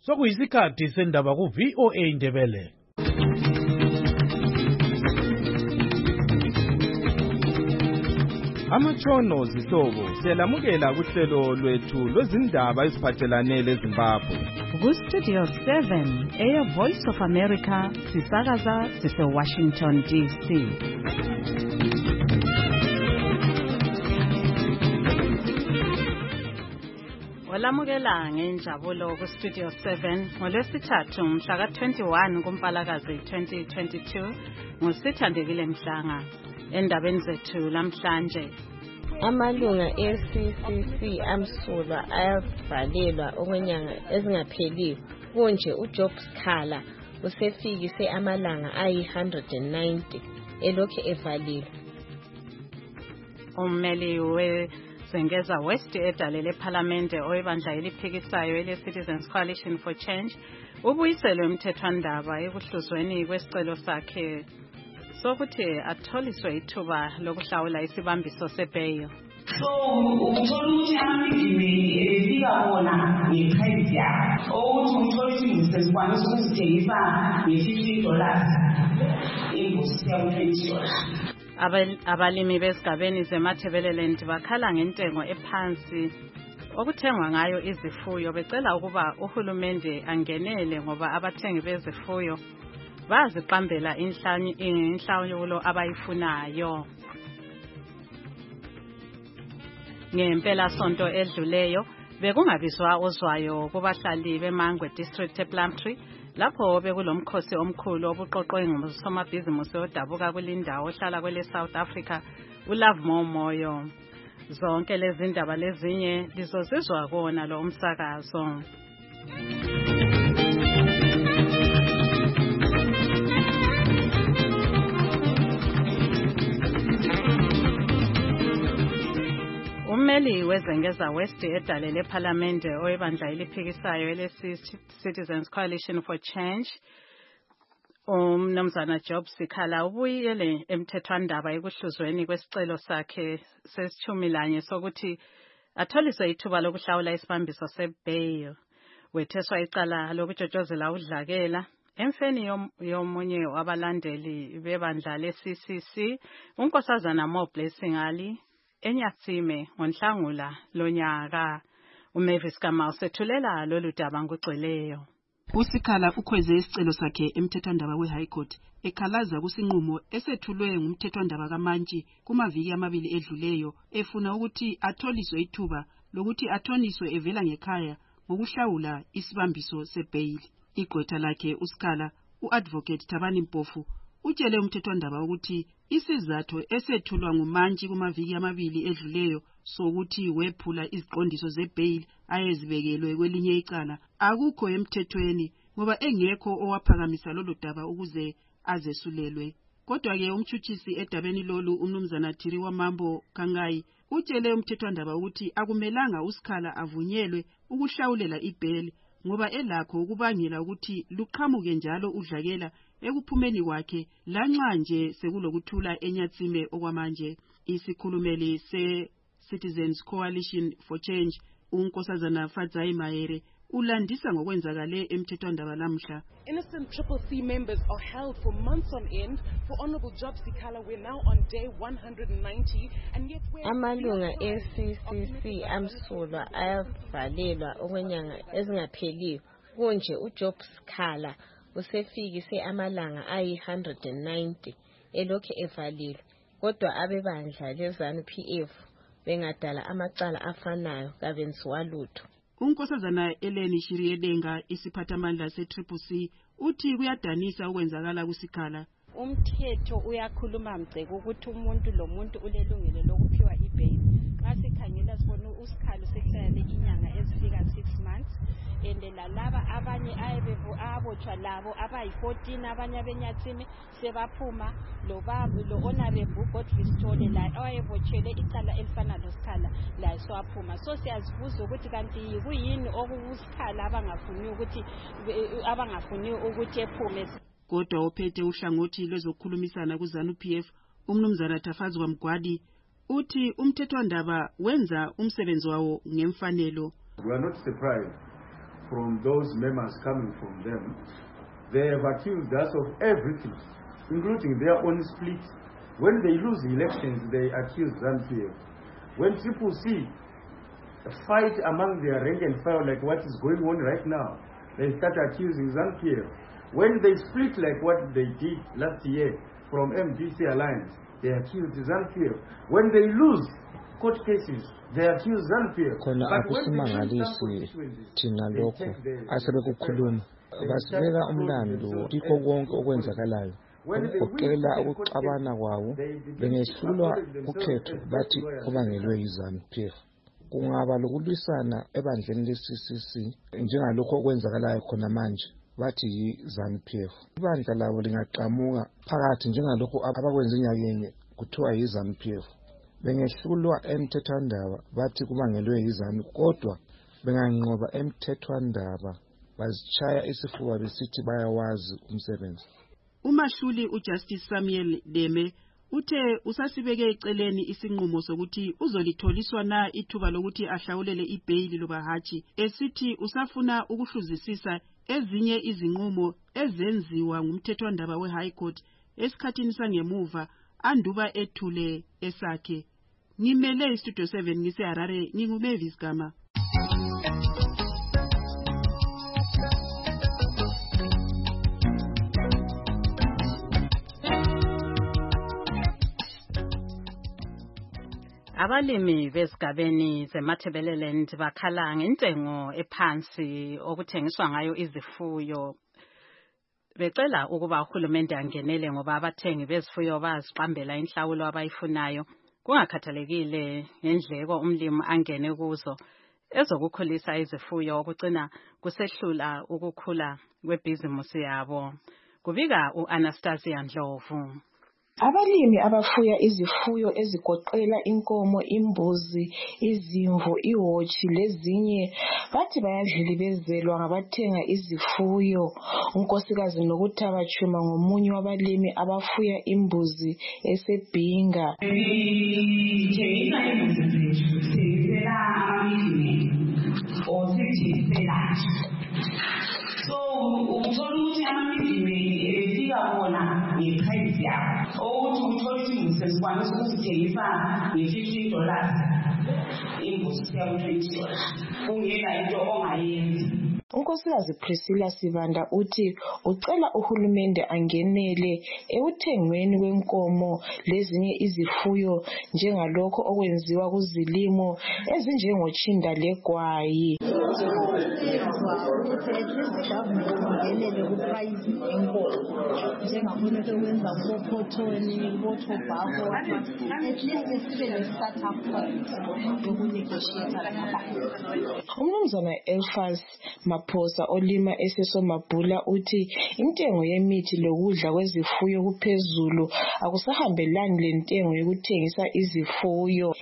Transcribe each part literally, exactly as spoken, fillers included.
Sokuyisikhathi sendaba ku V O A Ndebele. Amatshono zihlobo selamukela kuhlelo lwethu lwezindaba eziphathelane leZimbabwe. Ku Studio seven, Air Voice of America, sisakaza sise Washington D C. Olamukela ngenjabulo ku Studio seven ngolwesithathu mhla ka twenty-one kuMpalakazi twenty twenty-two ngusithandekile Mhlanga. Endabeni zethu lamhlanje, amalunga e C C C amsulwa ayavalelwa okwenyanga ezingapheliyo. Kunje uJob Sikhala usefikise amalanga ayi one hundred ninety elokhu evaliwe. Ummeli weZengeza West edalele eParliament oyibandla eliphikisayo ele Citizens Coalition for Change ubuyiselwe umthethwandaba ekuhluzweni kwesicelo sakhe sokuthi atholiswe ithuba lokuhlawula isibambiso seBail. So uthola ukuthi amabhizinisi efika bona ngeprice yakhe ukuthi uthola ukuthi sesikwanisa ukuzithengisa nge-fifty dollars ingosi ya twenty dollars. Abalimi besigabeni zeMathebeleland bakhala ngentengo ephansi okuthengwa ngayo izifuyo becela ukuba uhulumende angenele ngoba abathengi bezifuyo baziqambela inhlawulo abayifunayo. Ngempela sonto edluleyo bekungabizwa ozwayo kubahlali beMangwe District ePlumtree lapho bekulomkhosi omkhulu obuqoqwe ngusomabhizinisi odabuka kulindawo ohlala kwele South Africa uLove Momoyo. Zonke lezi ndaba lezinye lizozizwa kona lo umsakazo. Ummeli weZengeza West edalele eParliament oyibandla eliphikisayo ele Citizens Coalition for Change umnumzana Job Sikhala ubuyele emthethwandaba ekuhluzweni kwesicelo sakhe sesithumilanye sokuthi atholiswe ithuba lokuhlawula isibambiso seBail. Wetheswa icala lokujojozela udlakela emfeni yomunye wabalandeli bebandla le-C C C unkosazana Mo Blessing Ali eNyatsime ngoNhlangula lonyaka. uMavis Kamau sethulela lolu daba ngugcweleyo. uSikhala ukhweze isicelo sakhe emthethwandaba weHigh Court ekhalaza kusinqumo esethulwe ngumthethwandaba kaMantshi kumaviki amabili edluleyo efuna ukuthi atholiswe ithuba lokuthi athoniswe evela ngekhaya ngokuhlawula isibambiso seBail. Igqwetha lakhe uSikhala uAdvocate Thabani Mpofu utshele umthethwandaba ukuthi isizathu esethulwa nguMantshi kumaviki amabili edluleyo sokuthi wephula iziqondiso zeBail ayezibekelwe kwelinye icala akukho emthethweni ngoba engekho owaphakamisa lolu daba ukuze azesulelwe. Kodwa ke umtshutshisi edabeni lolu umnumzana Thiriwa Mambo Kangai utshele umthethwandaba ukuthi akumelanga uSikhala avunyelwe ukuhlawulela iBail ngoba elakho ukubangela ukuthi luqhamuke njalo udlakela ekuphumeni kwakhe lanxa nje sekulokuthula eNyatsime okwamanje. Isikhulumeli se Citizens Coalition for Change unkosazana Fadzai Mahere ulandisa ngokwenzakale emthethwandaba lamhla. Innocent Triple C members are held for months on end. For Honorable Job Sikhala, we're now on day one hundred ninety, and yet we're amalunga e C C C amsulwa ayavalelwa okwenyanga ezingapheliyo. Kunje uJob Sikhala usefikise amalanga ayi one hundred ninety elokhu evaliwe. Kodwa abebandla leZanu P F bengadala amacala afanayo kabenziwa lutho. Unkosazana Eleni Shiriedenga isiphathamandla se-Triple C uthi kuyadanisa ukwenzakala kuSikhala. Umthetho uyakhuluma mgceke ukuthi umuntu lomuntu ulelungelo lokuphiwa iBail. Xa sikhangela sibona uSikhala sehlale inyanga ezifika six months ende lalaba abanye ayebevu abotshwa labo abayi fourteen abanye abenyatsimi sebaphuma lo babu lo honorable Godfrey Sithole la ayebotshele icala elifana loSikhala la swaphuma. So siyazibuza ukuthi kanti kuyini okuSikhala abangafuni ukuthi abangafuni ukuthi ephume. Kodwa ophethe uhlangothi lwezokukhulumisana kuZanu P F umnumzana Tafazwa Mgwadi uthi umthethwandaba wenza umsebenzi wawo ngemfanelo. We are not surprised from those members coming from them, they have accused us of everything, including their own split. When they lose elections, they accuse ZANU-P F. When people see a fight among their rank and file like what is going on right now, they start accusing ZANU-P F. When they split like what they did last year from M D C Alliance, they accuse ZANU-P F. When they lose court cases, they accuse ZANU-P F. Khona akusimangalisi thina lokho asebekukhuluma basibeka umlando kikho konke okwenzakalayo ukuqela ukuxabana kwawo bengehlulwa ukhetho bathi kubangelwe yiZANU-P F. Kungaba lokulwisana ebandleni le-C C C njengalokho okwenzakalayo khona manje bathi yiZANU-P F. Ibandla labo lingaqhamuka phakathi njengalokho abakwenza inyakenye kuthiwa yiZANU-P F. Bengehlulwa emthethwandaba bathi kubangelwe yiZANU, kodwa benganqoba emthethwandaba bazitshaya isifuba besithi bayawazi umsebenzi. Umashuli uJustice Samuel Deme uthe usasibeke eceleni isinqumo sokuthi uzolitholiswa na ithuba lokuthi ahlawulele ibail loba hatshi, esithi usafuna ukuhluzisisa ezinye izinqumo ezenziwa ngumthethwandaba weHigh Court esikhathini sangemuva anduba ethule esakhe. Ngimele istudio seven ngise Harare, nginguMavis Gama. Abalimi besigabeni zeMatabeleland bakhala ngentengo ephansi okuthengiswa ngayo izifuyo. Becela ukuba uhulumende angenele ngoba abathengi bezifuyo baziqambela inhlawulo abayifunayo kungakhathalekile ngendleko umlimi angene kuzo ezokukhulisa izifuyo okucina kusehlula ukukhula kwebhizimusi yabo. Kubika uAnastasia Ndlovu. Abalimi abafuya izifuyo ezigoqela inkomo, imbuzi, izimvu, ihotshi lezinye bathi bayadlilibezelwa ngabathenga izifuyo. Unkosikazi Nokuthaba Chuma ngomunye wabalimi abafuya imbuzi eseBhinga. So uthola ukuthi amabhizinisi efika bona ngeprice yabo ukuthi uthola ukuthi imbuzi esikwanisa ukuzithengisa nge-fifteen dollars imbuzi siya ku-twenty dollars kungena into ongayenzi. Unkosikazi Priscilla Sibanda uthi ucela uhulumende angenele ekuthengweni kwenkomo lezinye izifuyo njengalokho okwenziwa kuzilimo ezinjengotshinda legwayi. Umnumzana Elfas Maphosa olima eseSomabhula uthi intengo yemithi lokudla kwezifuyo kuphezulu akusahambelani lentengo yokuthengisa izifuyo.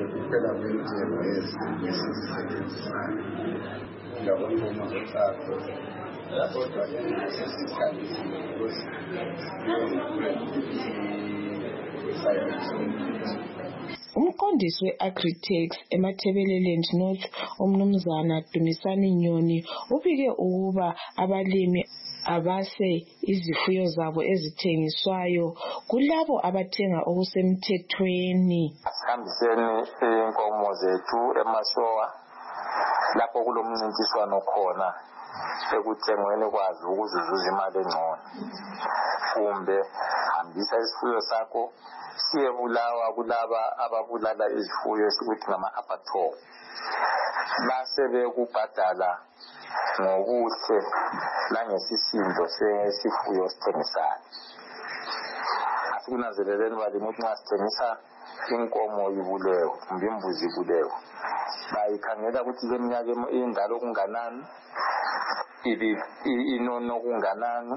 Umqondisi we-Agritex eMatabeleland North umnumzana Dumisani Nyoni ubike ukuba abalimi abase izifuyo zabo ezithengiswayo kulabo abathenga okusemthethweni. Sihambiseni inkomo zethu eMashowa lapho kulomncintiswano khona ekuthengweni kwazi ukuzuza imali engcono. Kumbe hambisa isifuyo sakho siyebulawa kulaba ababulala izifuyo esikuthi ngama-abattoir. Base bekubhadala ngobuhle langesisindo sesifuyo sithengisayo. Asikunanzeleleni balimi ukuthi nxa sithengisa inkomo ibulewe kumbe imbuzi ibulewe bayikhangela ukuthi leminyaka indalo kunganani, inono kunganani,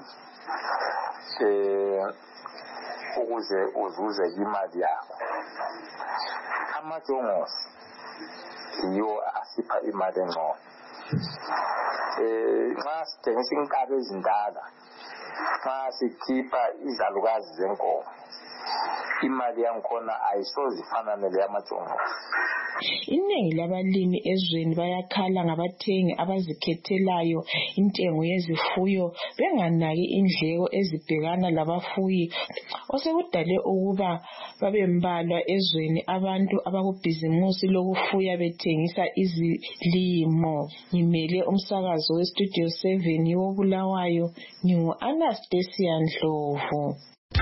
eh ukuze uzuze imali yakho. Amajongosi yiwo asipha imali engcono. Eh nxa sithengisa inkabi ezindala, nxa sikhipha izalukazi zenkomo, imali yankhona ayisoze ifana nele yamajongosi. Iningi labalimi ezweni bayakhala ngabathengi abazikhethelayo intengo yezifuyo benganaki indleko ezibhekana labafuyi osekudale ukuba babembalwa ezweni abantu abakubhizimusi lokufuya bethengisa izilimo. Ngimele umsakazo weStudio seven yoBulawayo ngingu Anastasia Ndlovu.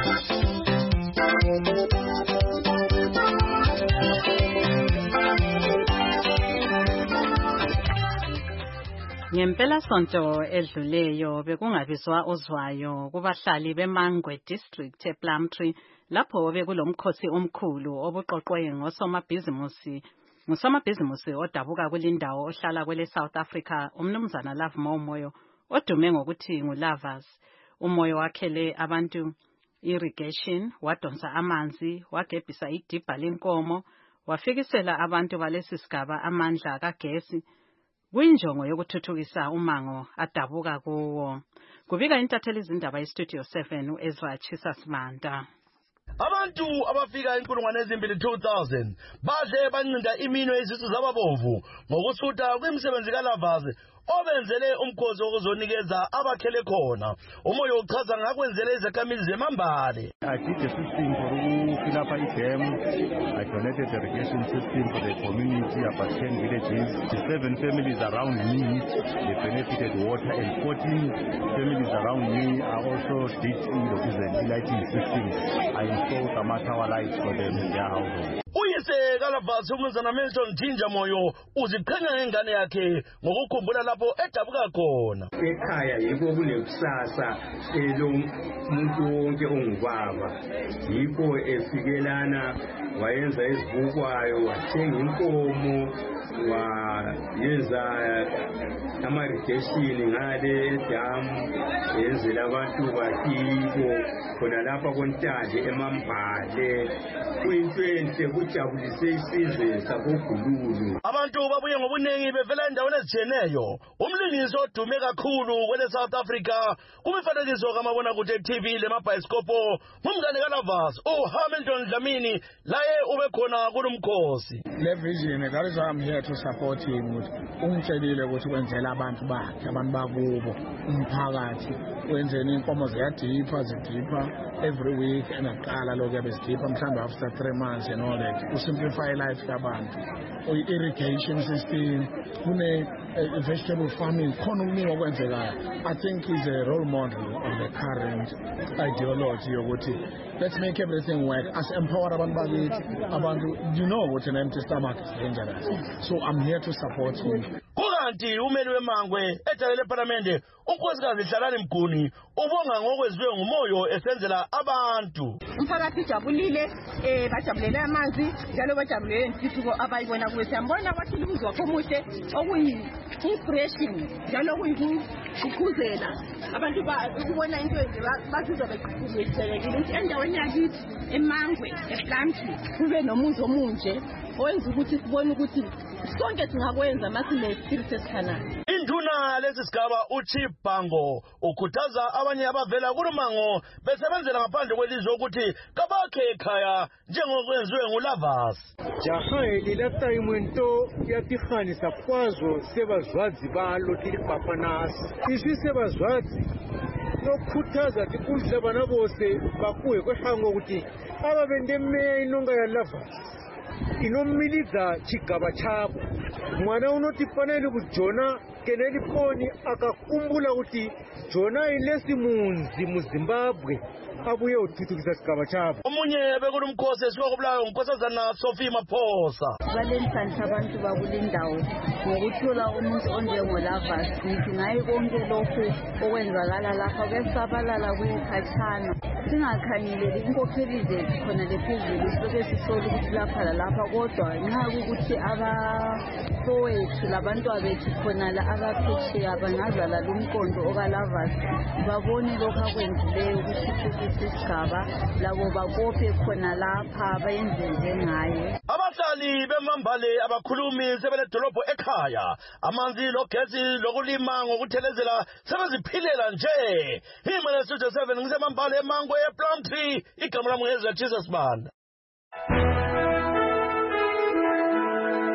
Ngempela sonto edluleyo bekungabizwa uzwayo kubahlali beMangwe district ePlumtree lapho bekulomkhosi omkhulu obuqoqwe ngosomabhizimusi ngosomabhizimusi odabuka kulindawo ohlala kwele South Africa umnumzana Love Moyo odume ngokuthi nguLovers. Umoyo wakhele abantu irrigation, wadonsa amanzi, wagebhisa idibha lenkomo, wafikisela abantu balesi sigaba amandla kagesi kuyinjongo yokuthuthukisa umango adabuka kuwo. Kubika intatheli izindaba yeStudio seven uEzra Chisasmanda. Abantu abafika inkulungwane ezimbili two thousand badle bancinda imino yezisu zababomvu ngokusutha kwimisebenzi kaLovers obenzele umkhosi wokuzonikeza abakhele khona. Umoyo uchaza ngakwenzele izakhamizi zeMambale. I did the system for to fill up a dam. I donated the irrigation system for the community, about ten villages. The seven families around me, they benefited water, and fourteen families around me are also did the lighting system. I installed some tower lights for them in their household. Uyise kaLovers umnumzana Milton Jinja Moyo uziqhenya ngengane yakhe ngokukhumbula lapho edabuka khona. Ekhaya yiko kulekusasa elo umuntu wonke ongubaba yiko efikelana wayenza izibukwayo wathenga inkomo wayenza ama-irrigation ngale damu yenzela abantu bakibo khona lapha kontande eMambale. Kuyinto enhle kujabulise isizwe sakoGululu. Abantu babuye ngobuningi bevela endaweni ezitshiyeneyo. Umlingisi odume kakhulu kwele South Africa kumifanekiso kamabonakude T V lemabhayisikopho ngumngane kaLovers uHamilton Dlamini laye ube khona kulumkhosi. Le vision, that is why I'm here to support him. Ungitshelile ukuthi kwenzela abantu bakhe abantu bakubo umphakathi wenzeni inkomo ziyadipha zidipha every week enaqala lokho yabesidipha mhlawumbe after three months and all that to simplify life kabantu. Irrigation system kune vegetable farming khona okuningi okwenzekayo. I think he's a role model of the current ideology yokuthi let's make everything work as empower abantu bakithi abantu. You know what an empty stomach is dangerous, so I'm here to support him. Kukanti umeli weMangwe ejalele eParliament unkosikazi Hlalani Mguni ubonga ngokweziwe ngumoyo esenzela abantu. Umphakathi ujabulile eh bajabulela amanzi njalo bajabulele intuthuko abayibona kuwe. Siyambona wathi lumzi wakho omuhle okuyi inspiration njalo kuyikukhuzela abantu ukubona into bazizwa beqhubekile ukuthi endaweni yakithi eMangwe ePlumtree kube nomuzi omunje owenza ukuthi sibone ukuthi sonke singakwenza masine spirit esikhanayo. Induna lesisigaba uChief Bango ukhuthaza abanye abavela kuLumango besebenzela ngaphandle kwelizwe ukuthi kabakhe ekhaya njengokwenziwe nguLovers. Jahayeli lapha imuntu yatikhanisa kwazo sebazwazi balo tilipaphanasi. Isi sebazwazi lokukhuthaza tikudla bana bose bakuwe kwehango ukuthi ababende meya inonga ya Lovers inomiliza chigaba chabo. Mwana unoti paneli kujona keneli poni akakumbula kuti jona ilesi munzi mu Zimbabwe abuye uthuthukisa sigaba chabo. Omunye bekulumkhosi esiwakubulayo unkosazana Sophie Maphosa. Balenhlanhla abantu bakulindawo ngokuthola umuntu onjengoLovers ngithi ngayi konke lokhu okwenzakala lapha kwesabalala kuyikhathana singakhanyeleli inkokheli zethu khona lephezulu sibe sisole ukuthi lapha lalapha kodwa nxa ukuthi abafowethu labantu abethu khona la abaphesheya bangazala lumqondo okaLovers babone lokhu akwenzileyo ukuthi isigaba labo bakophe khona lapha bayenze njengaye. Abahlali beMambale abakhulumi sebeledolobho ekhaya amanzi logesi lokulima ngokuthelezela sebeziphilela nje. Imele Studio seven ngiseMambale eMangwe ePlumtree igama lami ngeZra Jesus Banda.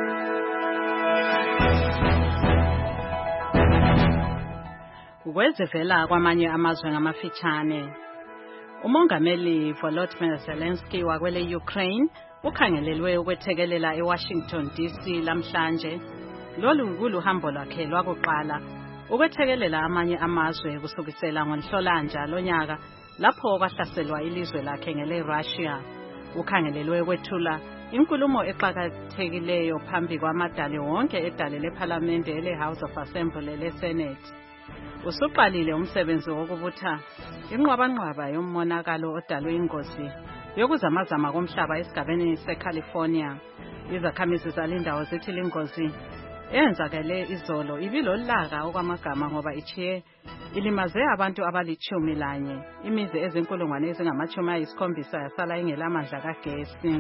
kwezivela kwamanye amazwe ngamafitshane. Umongameli Volodymyr Zelensky wakwele Ukraine ukhangelelwe ukwethekelela eWashington D C lamhlanje. Lolu kuluhambo lwakhe lwakuqala ukwethekelela amanye amazwe kusukisela ngoNhlolanja lonyaka lapho kwahlaselwa ilizwe lakhe ngele Russia. Ukhangelelwe ukwethula inkulumo eqhakathekileyo phambi kwamadale wonke edale lePhalamende ele House of Assembly le Senate. Usuqalile umsebenzi wokubutha inqwabanqwaba yomonakalo odalwe ingozi yokuzamazama komhlaba esigabeni seCalifornia. Izakhamizi zalindawo zithi lingozi eyenzakele izolo ibilolaka okwamagama ngoba ichiye ilimaze abantu abalichumi lanye. Imizi ezinkulungwane ezingamachumi ayisikhombisa yasala ingelamandla kagesi.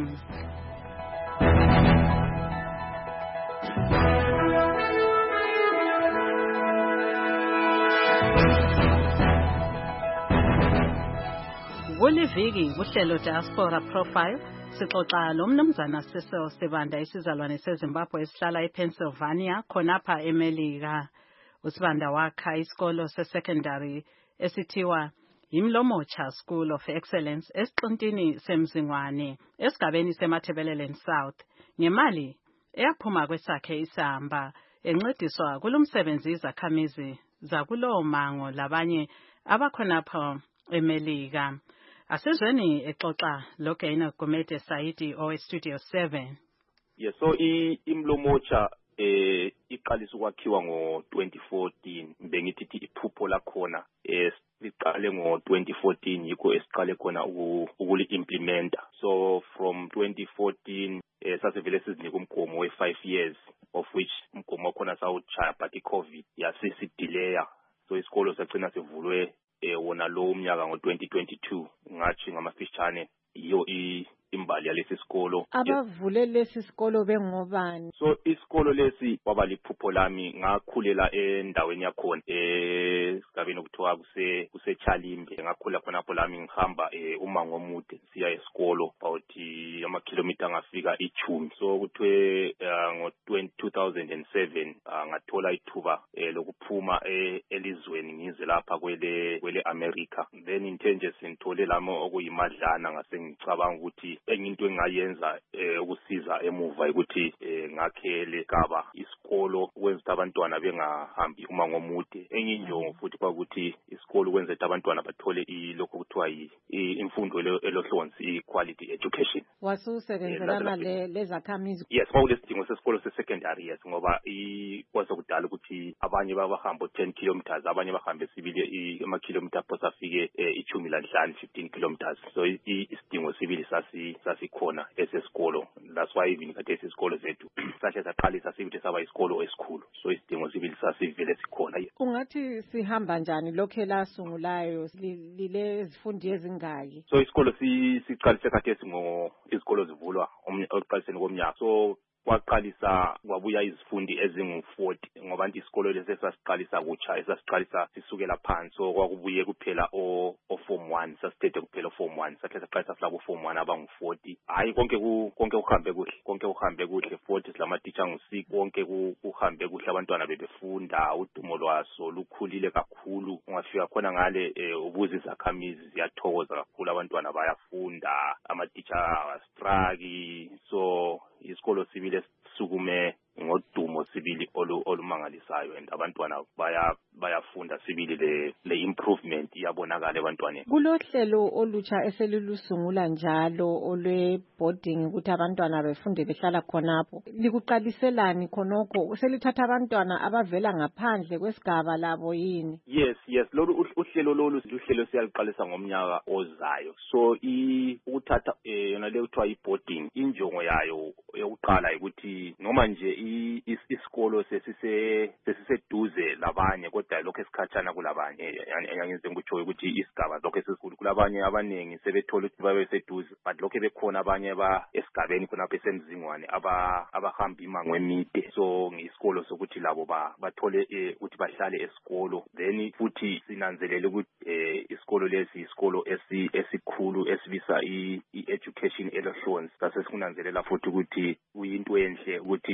Kuliviki kuhlelo Diaspora Profile sixoxa lo mnumzana Sisel Sibanda isizalwane seZimbabwe esihlala ePennsylvania khonapha eMelika. Usibanda wakha isikolo sesecondary esithiwa Imlomocha School of Excellence esiqintini semzingwane esigabeni seMatabeleland South ngemali eyaphuma kwesakhe isamba encediswa kulomsebenzi izakhamizi zakulowo mango labanye abakhonapha eMelika. Asizweni exoxa loGaina Gumede Saidi o Studio seven. Yes, so i Imlomocha eh iqalisa ukwakhiwa ngo twenty fourteen bengithi iphupho lakhona eh siqale ngo twenty fourteen yikho esiqale khona ukuli implementa. So from twenty fourteen eh sasivele sizinika umgomo we five years of which umgomo wakhona sawuchaya but iCovid yasisidelaya. So isikolo sagcina sivulwe eh wona lo umnyaka ngo twenty twenty-two ngathi ngamafishane iyo imbali yalesi sikolo. Abavule lesi sikolo bengobani? So isikolo lesi kwaba liphupho lami ngakhulela endaweni yakhona esigabeni okuthiwa kuse kuseChalimbe. Ngakhula khona lapho lami ngihamba umango omude siya esikolo about ama kilometer angafika ichumi. So kuthiwe ngo two thousand seven ngathola ithuba lokuphuma elizweni ngize lapha kwele kwele America. Then intenje sintole lamo okuyimadlana ngase ngicabanga ukuthi enye into engayenza ukusiza emuva ukuthi ngakhele kaba isikolo kwenza abantwana bengahambi umango omude. Enye injongo futhi kwakuthi isikolo kwenza abantwana bathole lokho kuthiwa imfundo elohlonzi quality education. Wasusebenzela nale lezakhamizi? Yes, kwakulesidingo sesikolo se-secondary yes ngoba ikwazi kudala ukuthi abanye babahamba ten kilometers abanye bahambe sibili ama kilometers posafike ichumi lanhlanu fifteen kilometers. So isidingo sibili sasi sasikhona esesikolo. That's why even kade isikolo zethu sahle saqalisa sibithi saba isikolo esikhulu. So isidingo sibili sasivele sikhona. Ungathi sihamba njani lokho elasungulayo lile zifundi ezingaki? So isikolo siqalise kade singo isikolo zivulwa oqaliseni komnyaka. So kwaqalisa kwabuya izifundi ezingu forty ngoba nti isikolo lesi sasiqalisa kutsha esasiqalisa sisukela phansi. So kwakubuye kuphela o form one sasithethe kuphela form one sakhe saqalisa fla ku form one abangu forty. Hayi konke konke uhambe kuhle konke uhambe kuhle forty silama teacher ngu six konke uhambe kuhle abantwana bebefunda udumo lwaso lukhulile kakhulu. Ungafika khona ngale ubuza izakhamizi ziyathokoza kakhulu abantwana bayafunda ama teacher struggle. So isikolo sibile sukume ngodumo sibili olumangalisayo and abantwana baya bayafunda sibili le le improvement iyabonakala ebantwaneni. Kulohlelo olutsha eselilusungula njalo olwe boarding ukuthi abantwana befunde behlala khonapho. Likuqaliselani khonokho? Selithatha abantwana abavela ngaphandle kwesigaba labo yini? Yes, yes, lolu uhlelo lolu uhlelo siyaliqalisa ngomnyaka ozayo. So i ukuthatha yona le kuthiwa i-boarding injongo yayo yokuqala ukuthi noma nje isikolo sesise sesiseduze labanye kodwa lokho esikhatshana kulabanye yangenze ngikutsho ukuthi isigaba lokho esikhulu kulabanye abanengi sebethola ukuthi babe seduze but lokho bekhona abanye ba esigabeni khona lapha esemzingwane aba abahamba imango emide. So ngisikolo sokuthi labo ba bathole ukuthi bahlale esikolo. Then futhi sinanzelele ukuthi isikolo lesi isikolo esikhulu esibisa i-education elohlonzi. Sase sikunanzelela futhi ukuthi uyinto enhle ukuthi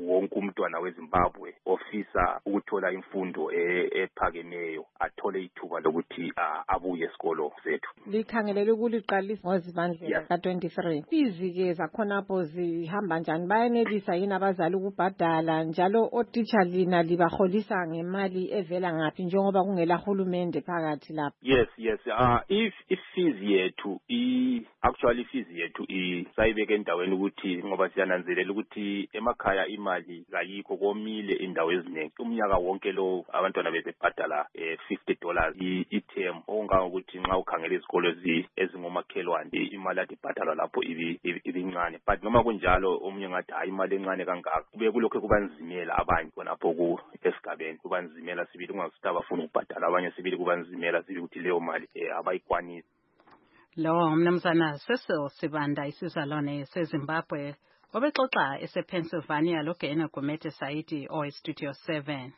wonke umntwana weZimbabwe ofisa ukuthola imfundo ephakemeyo athole ithuba lokuthi abuye esikolo sethu. Likhangelele ukuliqalisa ngozibandlela ka twenty-three. Izike zakhonapho zihamba njani? Bayenelisa yini abazali ukubhadala njalo otitsha lina libaholisa ngemali evela ngaphi njengoba kungela hulumende phakathi lapha? Yes, yes. Uh, if if fees yethu i actually fees yethu i sayibeke endaweni ukuthi ngoba siyananzelela ukuthi emakhaya imali kayikho komile indawo eziningi. Umnyaka wonke lo abantwana bebebhadala eh, fifty dollars i-term okungangokuthi nxa ukhangela izikolo ezingomakhelwane imali athi ibhadalwa lapho ibincane. But noma kunjalo omunye ngathi hayi imali encane kangaka kube kulokho kubanzimela abanye khonapho ku esigabeni kubanzimela sibili kungasitha abafuna ukubhadala abanye sibili kubanzimela sibili ukuthi leyo mali eh, abayikwanisi. Lo mnumzana Cecil Sibanda isizalwane seZimbabwe obexoxa esePennsylvania loGena Gumede Saidi oeStudio seven.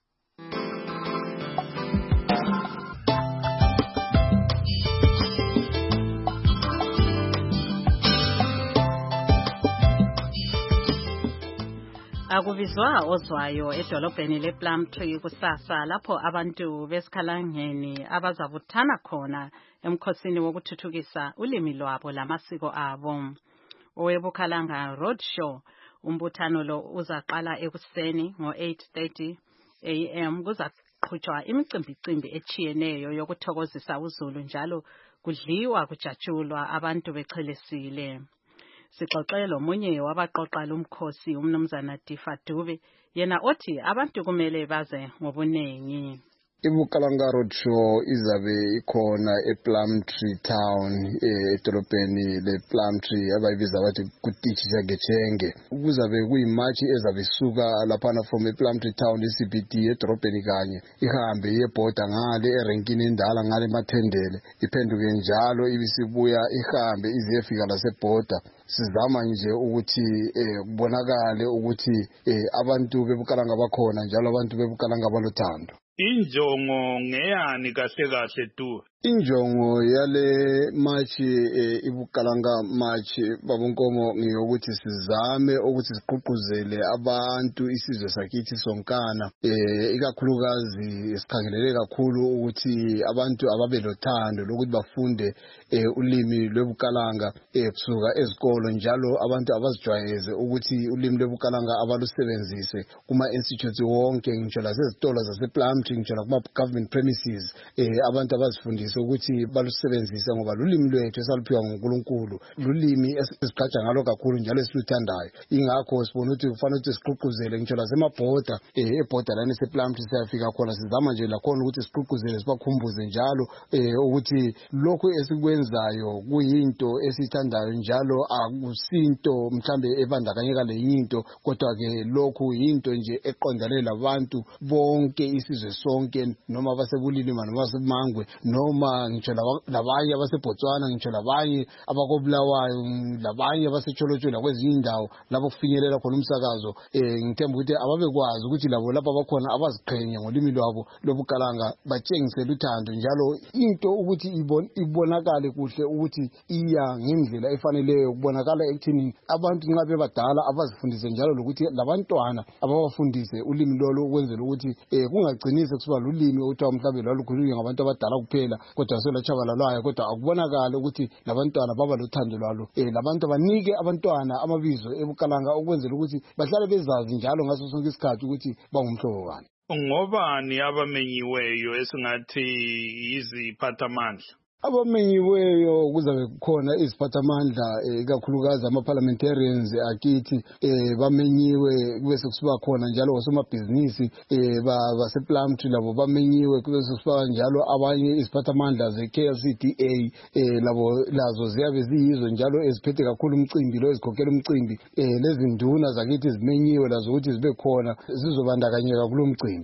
Akubizwa ozwayo edolobheni lePlumtree kusasa lapho abantu besikhalangeni abazabuthana khona emkhosini wokuthuthukisa ulimi lwabo lamasiko abo. Owebukhalanga Roadshow umbuthano lo uzaqala ekuseni ngo eight thirty a m kuzaqhutshwa imicimbi echiyeneyo yokuthokozisa uZulu njalo kudliwa kujatshulwa abantu bechelesile. Sixoxelo munye wabaqoqa lumkhosi umnumzana Tifa Dube yena othi abantu kumele baze ngobunengi. Ibukalanga Roadshow izabe ikhona ePlumtree Town edolobheni lePlumtree abayibiza bathi kutitsha ngechenge. Kuzabe kuyimatch ezabe isuka laphana from ePlumtree Town eC B D edolobheni kanye ihambe yebhoda ngale erenkini indala ngale mathendele iphenduke njalo ibisibuya ihambe iziyefika lasebhoda. Sizama nje ukuthi kubonakale ukuthi abantu bebukalanga bakhona njalo abantu bebukalanga balothando. Injongo ngeyani kahle kahle tu? Injongo yale match ibukalanga match babonkomo ngiyokuthi sizame ukuthi siqhuquzele abantu isizwe sakithi sonkana eh ikakhulukazi sikhangelele kakhulu ukuthi abantu ababe lothando lokuthi bafunde ulimi lwebukalanga kusuka ezikolo njalo abantu abazijwayeze ukuthi ulimi lwebukalanga abalusebenzise kuma institutes wonke ngitsho lasezitolo zasePlumtree ngitsho kuma government premises eh abantu abazifundisa ukuthi balusebenzisa ngoba lulimi lwethu esaluphiwa nguNkulunkulu lulimi esigqaja ngalo kakhulu njalo esiluthandayo. Ingakho sibona ukuthi kufanele ukuthi siqhuquzele ngitsho lasemabhoda eh ebhoda lana esePlumtree siyafika khona sizama nje lakhona ukuthi siqhuquzele sibakhumbuze njalo eh ukuthi lokho esikwenzayo kuyinto esithandayo njalo akusinto mhlambe ebandakanyeka leyinto kodwa ke lokhu yinto nje eqondane labantu bonke isizwe sonke noma basebulili noma basebumangwe noma ngitsho labanye abaseBotswana ngitsho labanye abakobulawayo labanye abasetsholotshela kwezinye indawo lapho kufinyelela khona umsakazo eh ngithemba ukuthi ababekwazi ukuthi labo lapha bakhona abaziqhenya ngolimi lwabo lobukalanga batshengisele uthando njalo into ukuthi ibonakale kuhle ukuthi iya ngendlela efaneleyo kubonakala ekuthini abantu nxa bebadala abazifundise njalo lokuthi labantwana ababafundise ulimi lolo ukwenzela ukuthi eh kungagcinise kusiba lulimi uthiwa mhlawumbe lwalukhulunywa ngabantu abadala kuphela kodwa selatshabalalwayo kodwa akubonakala ukuthi labantwana baba lothando lwalo eh labantu banike abantwana amabizo ebukalanga ukwenzela ukuthi bahlale bezazi njalo ngaso sonke isikhathi ukuthi bangumhlobo bani. Ngobani abamenyiweyo esingathi yiziphathamandla? Abamenyiweyo kuzabe kukhona iziphathamandla ikakhulukazi ama-parliamentarians akithi eh bamenyiwe bese kusiba khona njalo osomabhizinisi eh basePlumtree labo bamenyiwe bese kusiba njalo abanye iziphathamandla ze-K L C D A eh labo lazo ziyabe ziyizo njalo eziphethe kakhulu umcimbi lo ezikhokhela umcimbi eh lezi nduna zakithi zimenyiwe lazo ukuthi zibe khona zizobandakanyeka kulo mcimbi.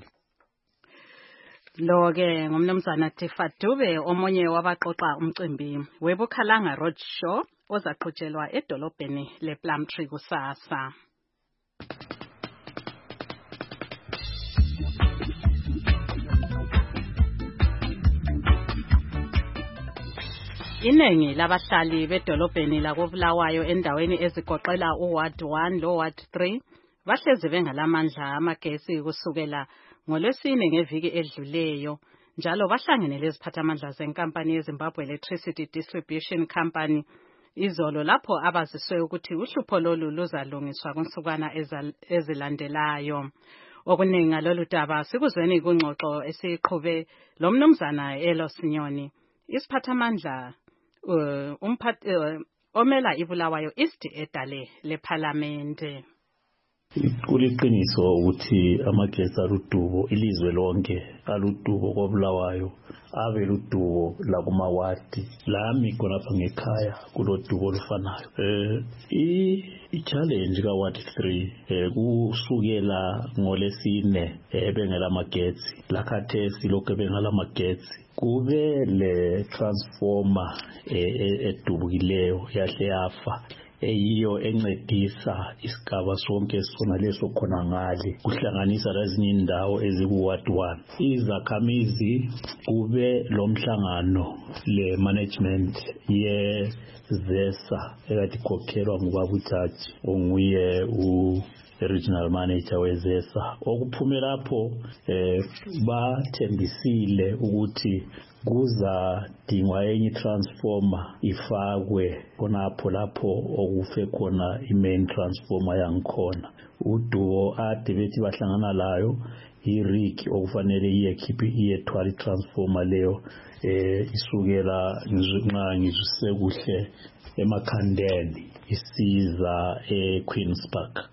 Lo ke ngumnumzana Tifa Dube omunye wabaqoqa umcimbi weBukhalanga Roadshow ozaqhutshelwa edolobheni lePlumtree kusasa. Inengi labahlali bedolobheni lakobulawayo endaweni ezigoqela uWard one lo Ward three bahlezi bengalamandla amagesi kusukela ngolwesine ngeviki edluleyo. Njalo bahlangene leziphathamandla zenkampani yeZimbabwe Electricity Distribution Company izolo lapho abaziswe ukuthi uhlupho lolu luzalungiswa kunsukwana ezilandelayo. Okuningi ngalolu daba sikuzweni kungxoxo esiqhube lo mnumzana Elos Nyoni, isiphathamandla uh, umphat uh, omela iBulawayo East edale leParlamente. Kuliqiniso ukuthi amagesi aludubo ilizwe lonke aludubo koBulawayo ave ludubo lakumawadi lami khonapha ngekhaya kulodubo olufanayo. eh i challenge ka ward three eh kusukela ngolesine ebengela magetsi lakhathesi lokho bengala magetsi kube le transformer edubukileyo yahle yafa eyiyo encedisa isigaba sonke sona leso khona ngale kuhlanganisa lezinye indawo eziku ward one. Izakhamizi kube lomhlangano le management ye ZESA ekade khokhelwa ngubabuthathi onguye u regional manager weZESA. Okuphume lapho eh bathembisile ukuthi kuza dingwa enye transformer ifakwe khonapho lapho okufe khona i-main transformer yangikhona. Uduo ade bethi bahlangana layo i-rig okufanele iyekhiphe iyethwala i-transformer leyo eh isukela nxa ngizuse kuhle emakhandeni isiza eQueens Park.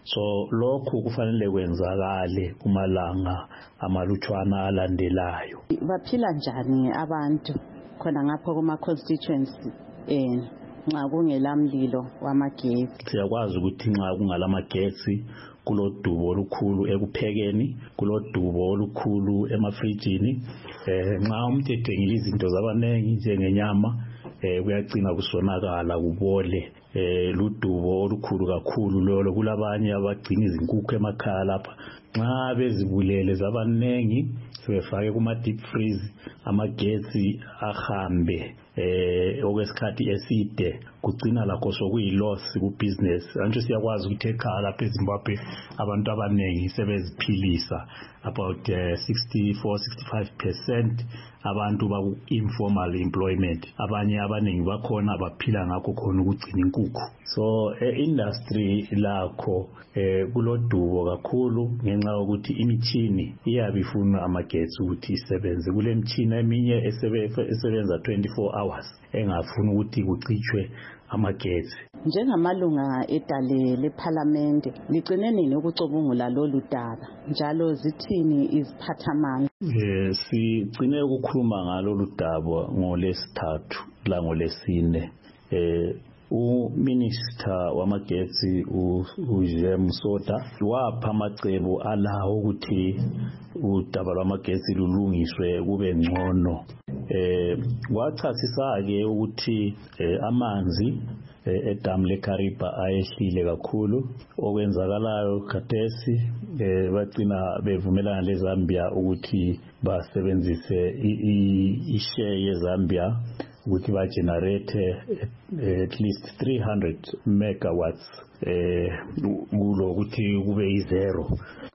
So lokhu kufanele kwenzakale kumalanga amalutshwana alandelayo. Baphila njani abantu khona ngapho kuma constituency eh nxa kungelamlilo wamagesi? Siyakwazi ukuthi nxa kungalamagesi kulodubo olukhulu ekuphekeni, kulodubo olukhulu emafrijini. eh nxa umuntu ethengile izinto zabanengi njengenyama eh kuyagcina kusonakala kubole. eh ludubo olukhulu kakhulu lolo. Kulabanye abagcina izinkukhu emakhaya lapha nxa bezibulele zabanengi sebefake kuma deep freeze amagesi ahambe eh okwesikhathi eside kugcina lakho sokuyiloss ku business. Anjalo siyakwazi ukuthi ekhaya lapha eZimbabwe abantu abanengi sebeziphilisa about uh, sixty-four to sixty-five percent abantu baku informal employment. Abanye abanengi bakhona abaphila ngakho khona ukugcina inkukhu. So eh, industry lakho eh kulodubo kakhulu ngenxa yokuthi imithini iyabifuna amagesi ukuthi isebenze. Kule mithini eminye esebenza twenty-four hours engafuni ukuthi kucitshwe amagesi. Njengamalunga edale leParlamente ligcine nini ukucubungula lolu daba njalo zithini iziphathamandla? Eh sigcine ukukhuluma ngalo ludaba ngolesithathu la ngolesine. eh uMinister wamagetsi uJem Soda wapha amacebo alawo ukuthi udaba lwamagetsi lulungiswe kube ngcono. eh wachasisa ke ukuthi amanzi edamu leKariba ayehlile kakhulu. Okwenzakalayo khathesi eh bagcina bevumelana leZambia ukuthi basebenzise ishare yeZambia ukuthi ba generate at least three hundred megawatts eh kulo ukuthi kube izero.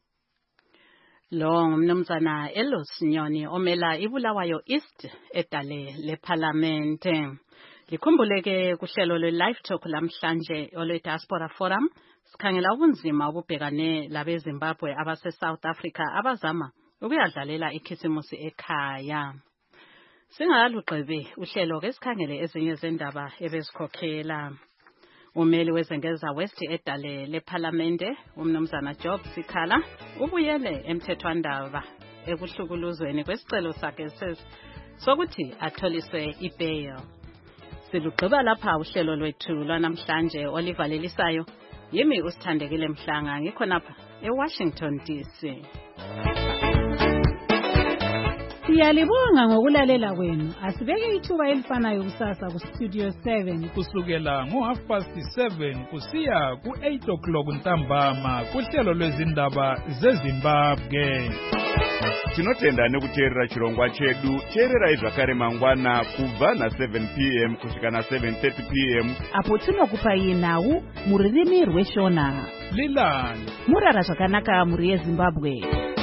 Lo ngumnumzana Elos Nyoni omela iBulawayo East edale leParlamente. Likhumbuleke kuhlelo lwe-Live Talk lamhlanje olwe-Diaspora Forum sikhangela ubunzima obubhekane labeZimbabwe abase-South Africa abazama ukuyadlalela ikhisimusi ekhaya. Singakalugqibi uhlelo ke sikhangele ezinye zendaba ebezikhokhela. Umeli wezengeza West edale leParlamente umnumzana Job Sikhala ubuyele emthethwandaba ekuhlukuluzweni kwesicelo sakhe sokuthi atholiswe ibail. Silugqiba lapha uhlelo lwethu lwanamhlanje olivalelisayo. Yimi usithandekile Mhlanga ngikhonapha eWashington D C. Siyalibonga ngokulalela kwenu. Asibeke ithuba elifanayo kusasa ku Studio seven kusukela ngo half past seven kusiya ku eight o'clock ntambama kuhlelo lwezindaba zeZimbabwe. tinotenda nekuteerera chirongwa chedu. Teererai zvakare mangwana kubva na seven p m kusvika na seven thirty p m apo tinokupai nhau mururimi rweshona. Lilan murara zvakanaka muri yeZimbabwe.